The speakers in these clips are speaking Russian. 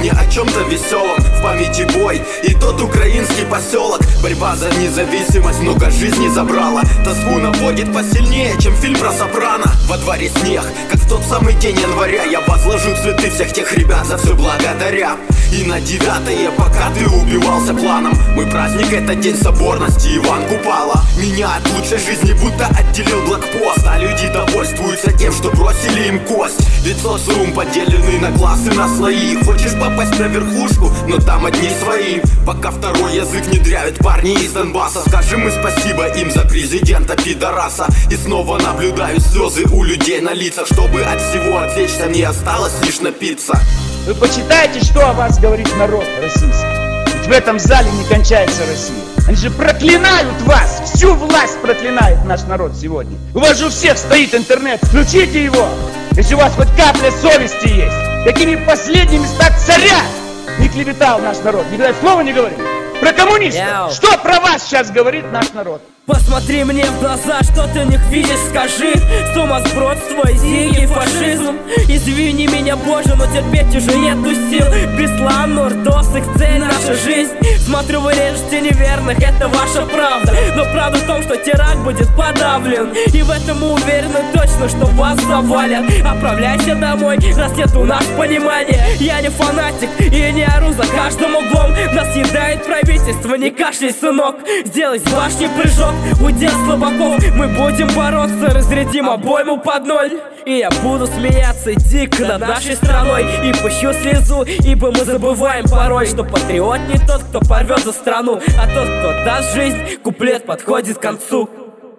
мне о чем-то веселом. В памяти бой и тот украинский поселок. Борьба за независимость много жизней забрала. Тоску наводит посильнее, чем фильм про Сопрано. Во дворе снег, как в тот самый день января. Я возложу цветы всех тех ребят, за все благодаря. И на 9-е, пока ты убивался планом, мой праздник — это день соборности, Иван Купала. Меня от лучшей жизни будто отделил блокпост, а люди довольствуются тем, что бросили им кость. Ведь социум поделенный на классы, на слои. Хочешь попасть на верхушку, но там одни свои. Пока второй язык внедряют парни из Донбасса, скажем мы спасибо им за президента пидораса. И снова наблюдаю слезы у людей на лицах. Чтобы от всего отвлечься, мне осталось лишь напиться. Вы почитайте, что о вас говорит народ российский. Ведь в этом зале не кончается Россия. Они же проклинают вас, всю власть проклинает наш народ сегодня. У вас же у всех стоит интернет, включите его, если у вас хоть капля совести есть. Какими последними стать царя не клеветал наш народ, никогда слова не говорил. Про коммунистов, что про вас сейчас говорит наш народ? Посмотри мне в глаза, что ты в них видишь, скажи. Сумасбродство, зиги, фашизм. Извини меня, Боже, но терпеть уже нету сил. Беслан, Нордос, их цель, наша жизнь. Смотрю, вы режете неверных, это ваша правда. Но правда в том, что теракт будет подавлен. И в этом мы уверены точно, что вас завалят. Отправляйся домой, раз нет у нас понимания. Я не фанатик и не ору за каждым углом. Нас едает правительство, не кашляй, сынок. Сделай с башни прыжок, уйди от слабаков, мы будем бороться, разрядим обойму под ноль. И я буду смеяться дико над нашей страной и пущу слезу, ибо мы забываем порой, что патриот не тот, кто порвет за страну, а тот, кто даст жизнь. Куплет подходит к концу.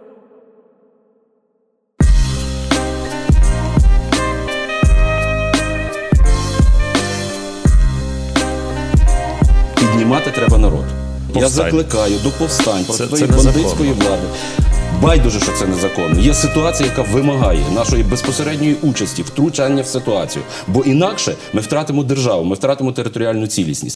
Піднімати треба народ. Я закликаю до повстань проти тої бандитської влади. Байдуже, що це незаконно. Є ситуація, яка вимагає нашої безпосередньої участі, втручання в ситуацію. Бо інакше ми втратимо державу, ми втратимо територіальну цілісність.